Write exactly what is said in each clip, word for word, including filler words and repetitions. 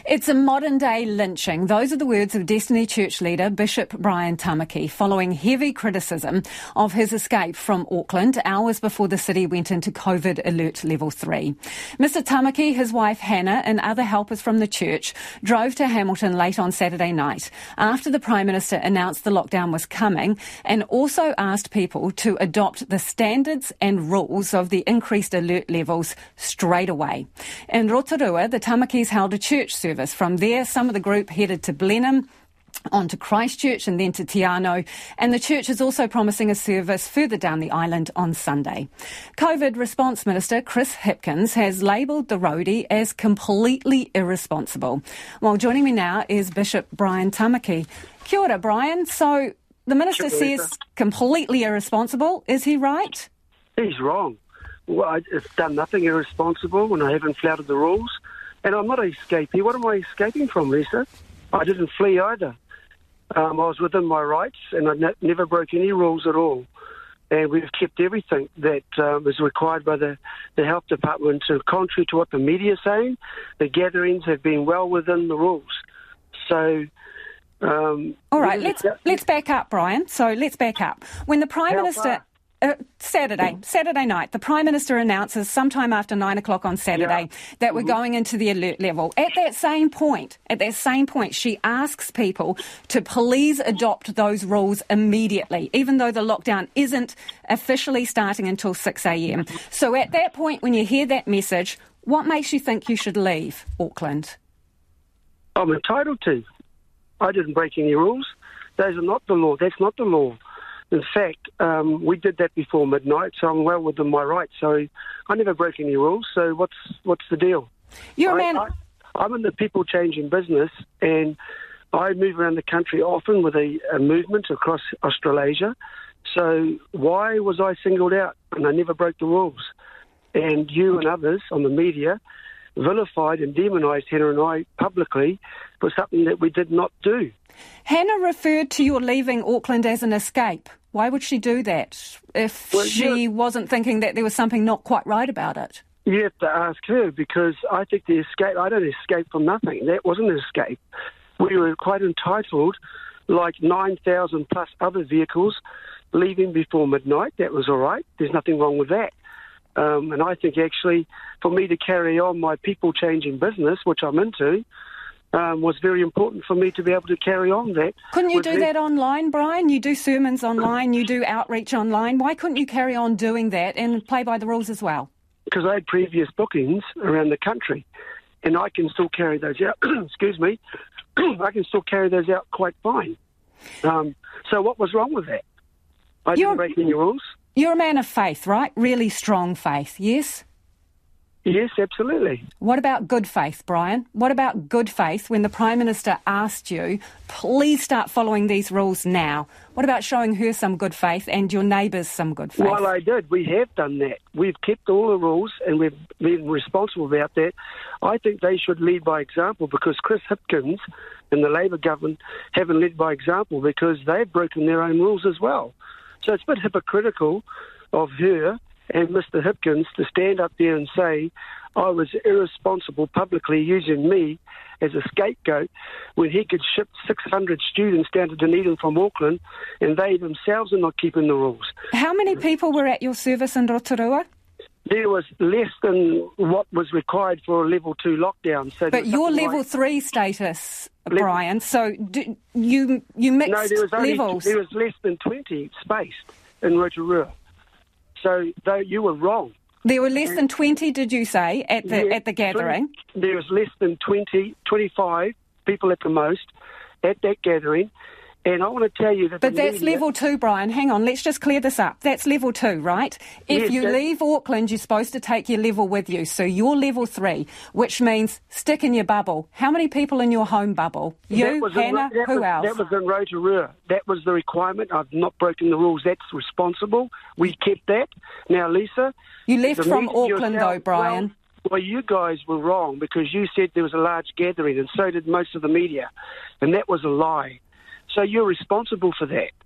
It's a modern-day lynching. Those are the words of Destiny Church leader Bishop Brian Tamaki following heavy criticism of his escape from Auckland hours before the city went into COVID alert level three. Mister Tamaki, his wife Hannah and other helpers from the church drove to Hamilton late on Saturday night after the Prime Minister announced the lockdown was coming and also asked people to adopt the standards and rules of the increased alert levels straight away. In Rotorua, the Tamakis held a church service. From there, some of the group headed to Blenheim, on to Christchurch and then to Te Anau, and the church is also promising a service further down the island on Sunday. COVID Response Minister Chris Hipkins has labelled the roadie as completely irresponsible. Well, joining me now is Bishop Brian Tamaki. Kia ora, Brian. So the minister says completely irresponsible. Is he right? He's wrong. Well, I've done nothing irresponsible and I haven't flouted the rules. And I'm not an escapee. What am I escaping from, Lisa? I didn't flee either. Um, I was within my rights and I ne- never broke any rules at all. And we've kept everything that um, is required by the, the health department. So contrary to what the media is saying, the gatherings have been well within the rules. So... Um, all right, let's let's back up, Brian. So let's back up. When the Prime Minister... Uh, Saturday, Saturday night, the Prime Minister announces sometime after nine o'clock on Saturday yeah. that we're mm-hmm. going into the alert level. At that same point, at that same point, she asks people to please adopt those rules immediately, even though the lockdown isn't officially starting until six a.m. So at that point, when you hear that message, what makes you think you should leave Auckland? I'm entitled to. I didn't break any rules. Those are not the law. That's not the law. In fact, um, we did that before midnight, so I'm well within my rights. So I never broke any rules, so what's what's the deal? You're a man... I, I, I'm in the people-changing business, and I move around the country often with a, a movement across Australasia. So why was I singled out? And I never broke the rules. And you and others on the media vilified and demonised Hannah and I publicly for something that we did not do. Hannah referred to your leaving Auckland as an escape. Why would she do that if well, she yeah. wasn't thinking that there was something not quite right about it? You have to ask her, because I think the escape, I don't escape from nothing. That wasn't an escape. We were quite entitled, like nine thousand plus other vehicles leaving before midnight. That was all right. There's nothing wrong with that. Um, and I think actually for me to carry on my people-changing business, which I'm into, Um, was very important for me to be able to carry on that. Couldn't you do that online, Brian? You do sermons online, you do outreach online. Why couldn't you carry on doing that and play by the rules as well? Because I had previous bookings around the country, and I can still carry those out. Excuse me. I can still carry those out quite fine. Um, so what was wrong with that? I didn't you're, break any rules. You're a man of faith, right? Really strong faith, yes? Yes, absolutely. What about good faith, Brian? What about good faith when the Prime Minister asked you, please start following these rules now? What about showing her some good faith and your neighbours some good faith? Well, I did. We have done that. We've kept all the rules and we've been responsible about that. I think they should lead by example, because Chris Hipkins and the Labour government haven't led by example because they've broken their own rules as well. So it's a bit hypocritical of her and Mister Hipkins to stand up there and say I was irresponsible publicly using me as a scapegoat when he could ship six hundred students down to Dunedin from Auckland and they themselves are not keeping the rules. How many people were at your service in Rotorua? There was less than what was required for a level two lockdown. So but your level like three status, level Brian, so do, you you mixed no, there was only, levels. There was less than twenty spaced in Rotorua. So, though you were wrong. There were less than twenty, did you say, at the yeah, at the gathering? There was less than twenty, twenty-five people at the most at that gathering. And I want to tell you that... But that's media, level two, Brian. Hang on, let's just clear this up. That's level two, right? If yes, you leave Auckland, you're supposed to take your level with you. So you're level three, which means stick in your bubble. How many people in your home bubble? You, Hannah, in, who was, else? That was in Rotorua. That was the requirement. I've not broken the rules. That's responsible. We kept that. Now, Lisa... You left from Auckland, yourself, though, Brian. Well, well, you guys were wrong because you said there was a large gathering, and so did most of the media. And that was a lie. So you're responsible for that.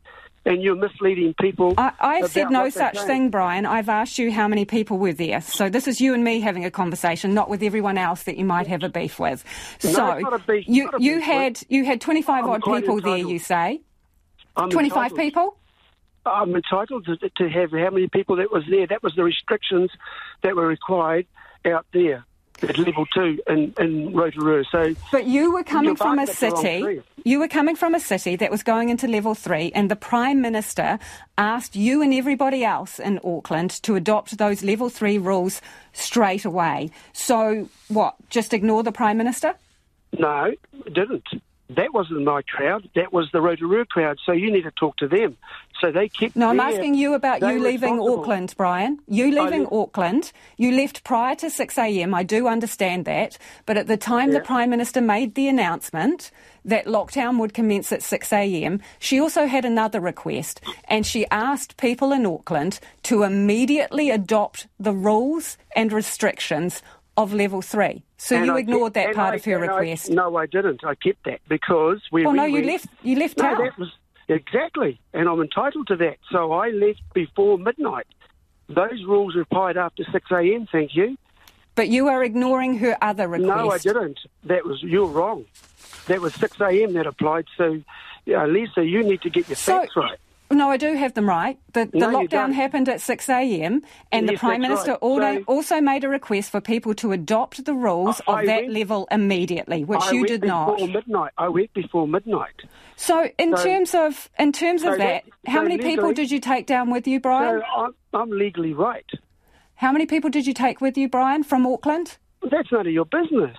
and you're misleading people. I, I've said no what such thing, Brian. I've asked you how many people were there. So this is you and me having a conversation, not with everyone else that you might have a beef with. No, so it's not a beef, you not a you beef had with. you had twenty-five I'm odd quite people there, entitled. you say? I'm twenty-five entitled. people? I'm entitled to, to have how many people that was there. That was the restrictions that were required out there at level two in, in Rotorua. So, but you were coming You're from a barking at the wrong city. tree. You were coming from a city that was going into level three, and the Prime Minister asked you and everybody else in Auckland to adopt those level three rules straight away. So, what? Just ignore the Prime Minister? no, it didn't. That wasn't my crowd. That was the Rotorua crowd. So you need to talk to them. So they kept. No, I'm their, asking you about they you were leaving responsible. Auckland, Brian. You leaving I- Auckland. You left prior to six a m. I do understand that. But at the time Yeah. the Prime Minister made the announcement that lockdown would commence at six a m, she also had another request. And she asked people in Auckland to immediately adopt the rules and restrictions of level three. So And you I ignored kept- that and part I- of her and I- request. no, I didn't. I kept that because we. well, we no, you went- left. You left No, town. that was exactly, and I'm entitled to that. So I left before midnight. Those rules applied after six a m. Thank you. But you are ignoring her other request. No, I didn't. That was you're wrong. That was six a m. that applied. So, yeah, Lisa, you need to get your So- facts right. No, I do have them right. The, the No, you lockdown don't. happened at six a m and the Yes, Prime that's Minister right. also, So- also made a request for people to adopt the rules I of that went- level immediately, which I you went did before not. midnight. I went before midnight. So, in So- terms of in terms of so that, that- how so many people legally- did you take down with you, Brian? So I'm, I'm legally right. How many people did you take with you, Brian, from Auckland? That's none of your business.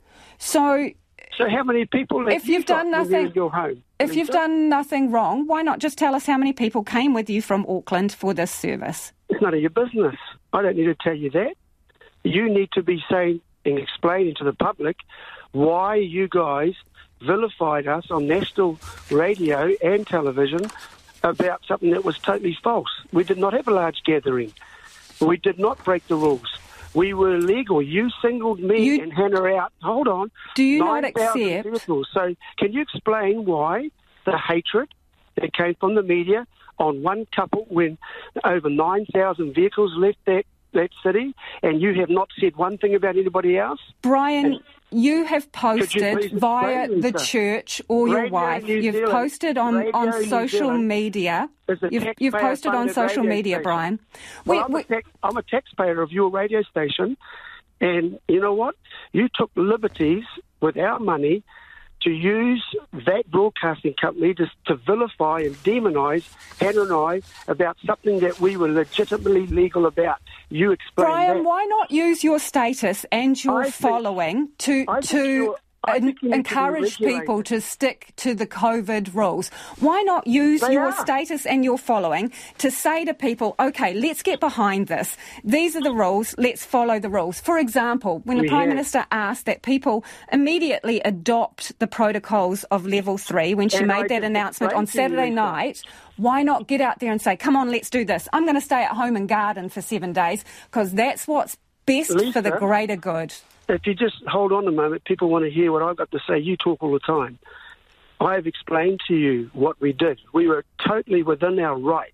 So, So how many people have If you you've got done with you nothing- in your home? if you've Lisa? done nothing wrong, why not just tell us how many people came with you from Auckland for this service? It's none of your business. I don't need to tell you that. You need to be saying and explaining to the public why you guys vilified us on national radio and television about something that was totally false. We did not have a large gathering. We did not break the rules. We were legal. You singled me You- and Hannah out. Hold on. Do you not nine thousand accept- vehicles. So can you explain why the hatred that came from the media on one couple when over nine thousand vehicles left that, that city and you have not said one thing about anybody else? Brian, you have Could you posted please via explain, the Lisa? church or your Radio wife. New You've Zealand- posted on, Radio on New social Zealand media. is a You've, you've posted on taxpayer-funded social radio media, station. Brian. Well, We- I'm, we- a tax, I'm a taxpayer of your radio station, and you know what? You took liberties with our money to use that broadcasting company to, to vilify and demonise Hannah and I about something that we were legitimately legal about. You explain Brian, that. why not use your status and your I think- following to I think to you're- I en- think you need to be encourage people regulated. to stick to the COVID rules? Why not use They your are. status and your following to say to people, okay, let's get behind this. These are the rules. Let's follow the rules. For example, when the We Prime have. Minister asked that people immediately adopt the protocols of level three when she And I made that just announcement on explained to you, Saturday Lisa. night, why not get out there and say, come on, let's do this. I'm going to stay at home and garden for seven days because that's what's best for the Lisa? greater good. If you just hold on a moment, people want to hear what I've got to say. You talk all the time. I have explained to you what we did. We were totally within our rights.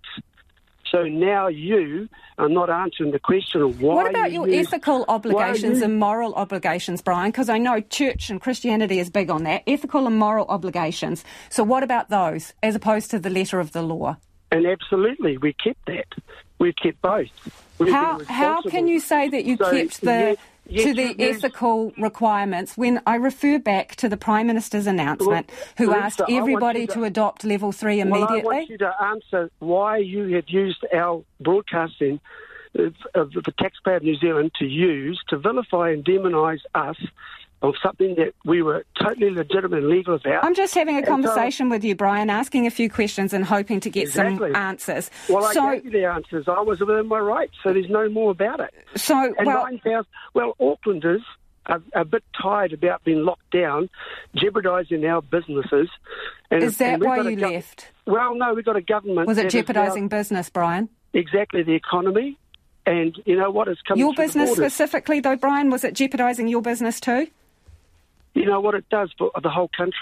So now you are not answering the question of why. What about you your used- ethical obligations you- and moral obligations, Brian? Because I know church and Christianity is big on that. Ethical and moral obligations. So what about those as opposed to the letter of the law? And absolutely, we kept that. We kept both. We've How been how can responsible. you say that you So, kept the yes, yes, to the you used- ethical requirements when I refer back to the Prime Minister's announcement, Well, who Lisa, asked I want everybody you to, to- adopt level three Well, I immediately? want you to answer why you had used our broadcasting of, of the taxpayer of New Zealand to use to vilify and demonise us of something that we were totally legitimate and legal about. I'm just having a And so- conversation with you, Brian, asking a few questions and hoping to get Exactly. some answers. Well, I so, gave you the answers. I was within my rights, so there's no more about it. so And well, nine thousand. Well, Aucklanders are a bit tired about being locked down, jeopardising our businesses. And, is that and we've why got a you gov- left? Well, no, we've got a government. Was it that is now- jeopardising business, Brian? Exactly, the economy. And you know what? It's coming Your through the business borders. specifically, though, Brian, was it jeopardising your business too? You know what it does for the whole country.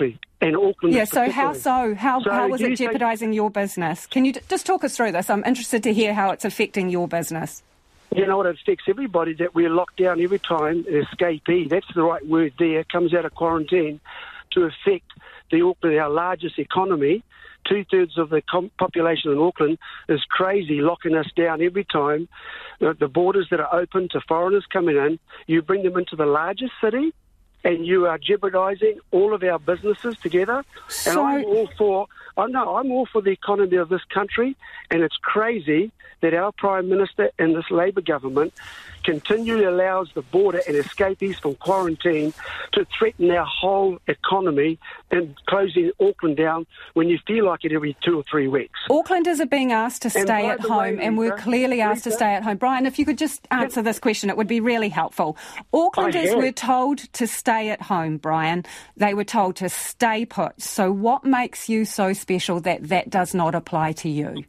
and Auckland. Yeah, so how so? How, so how was it jeopardising think, your business? Can you d- just talk us through this? I'm interested to hear how it's affecting your business. You know what, it affects everybody that we're locked down every time, an escapee, that's the right word there, comes out of quarantine to affect the Auckland, our largest economy. Two-thirds of the com- population in Auckland is crazy, locking us down every time. The, the borders that are open to foreigners coming in, you bring them into the largest city, and you are jeopardising all of our businesses together. So, and I'm all for, I know, I'm all for the economy of this country, and it's crazy that our Prime Minister and this Labour government continually allows the border and escapees from quarantine to threaten our whole economy and closing Auckland down when you feel like it every two or three weeks. Aucklanders are being asked to stay at home, way, and we're Lisa, clearly asked Lisa, to stay at home. Brian, if you could just answer this question, it would be really helpful. Aucklanders were told to stay at home, Brian. They were told to stay put. So what makes you so special that that does not apply to you?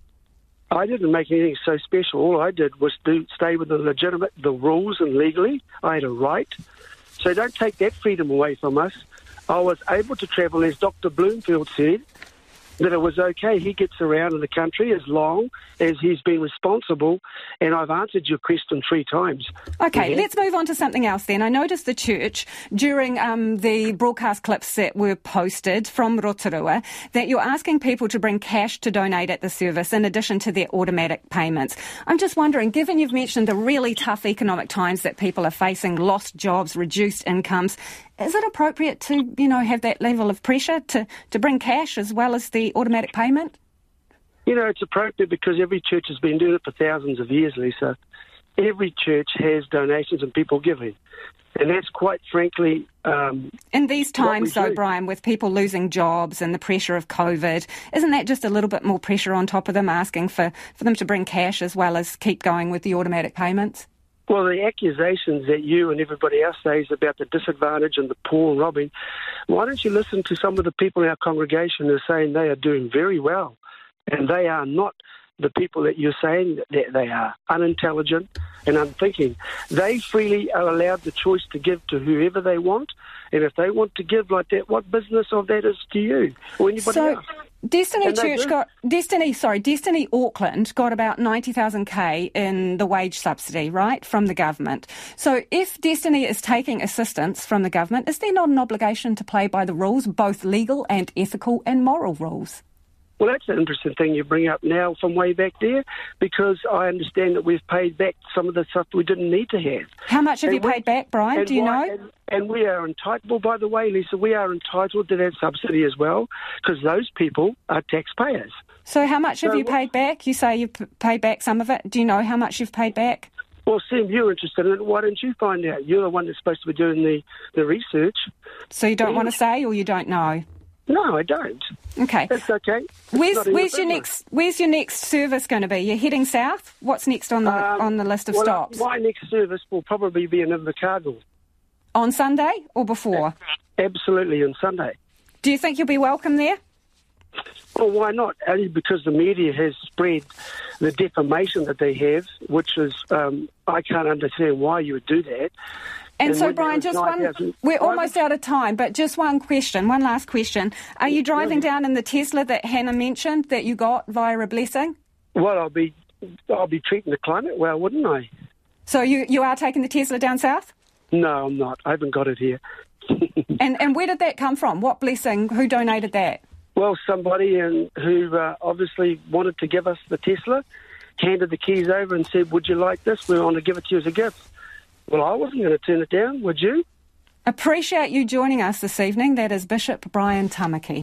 I didn't make anything so special. All I did was do, stay with the legitimate, the rules and legally. I had a right. So don't take that freedom away from us. I was able to travel, as Doctor Bloomfield said, that it was okay. He gets around in the country as long as he's been responsible, and I've answered your question three times. OK, yeah. Let's move on to something else then. I noticed the church, during um, the broadcast clips that were posted from Rotorua, that you're asking people to bring cash to donate at the service in addition to their automatic payments. I'm just wondering, given you've mentioned the really tough economic times that people are facing, lost jobs, reduced incomes, is it appropriate to, you know, have that level of pressure to, to bring cash as well as the automatic payment? You know, it's appropriate because every church has been doing it for thousands of years, Lisa. Every church has donations and people giving. And that's quite frankly... Um, In these times, though, do. Brian, with people losing jobs and the pressure of COVID, isn't that just a little bit more pressure on top of them, asking for, for them to bring cash as well as keep going with the automatic payments? Well, the accusations that you and everybody else says about the disadvantage and the poor and robbing, why don't you listen to some of the people in our congregation who are saying they are doing very well, and they are not the people that you're saying that they are, unintelligent and unthinking. They freely are allowed the choice to give to whoever they want, and if they want to give like that, what business of that is to you or anybody so, else? Destiny Church got Destiny. Sorry, Destiny Auckland got about ninety thousand k in the wage subsidy, right, from the government. So, if Destiny is taking assistance from the government, is there not an obligation to play by the rules, both legal and ethical and moral rules? Well, that's an interesting thing you bring up now from way back there, because I understand that we've paid back some of the stuff we didn't need to have. How much have and you we, paid back, Brian? Do you why, know? And, and we are entitled, well, by the way, Lisa, we are entitled to that subsidy as well, because those people are taxpayers. So how much have so you paid back? You say you've p- paid back some of it. Do you know how much you've paid back? Well, Sam, you're interested in it. Why don't you find out? You're the one that's supposed to be doing the, the research. So you don't yeah. want to say, or you don't know? No, I don't. Okay. That's okay. It's where's not where's your your next Where's your next service going to be? You're heading south? What's next on the um, on the list of well, stops? My next service will probably be in Invercargill. On Sunday or before? Absolutely, on Sunday. Do you think you'll be welcome there? Well, why not? Only because the media has spread the defamation that they have, which is, um, I can't understand why you would do that. And, and so, Brian, just one, we're almost out of time, but just one question, one last question. Are you driving down in the Tesla that Hannah mentioned that you got via a blessing? Well, I'll be I'll be treating the climate well, wouldn't I? So you, you are taking the Tesla down south? No, I'm not. I haven't got it here. and and where did that come from? What blessing? Who donated that? Well, somebody in, who uh, obviously wanted to give us the Tesla, handed the keys over and said, would you like this? We want to give it to you as a gift. Well, I wasn't going to turn it down, would you? Appreciate you joining us this evening. That is Bishop Brian Tamaki.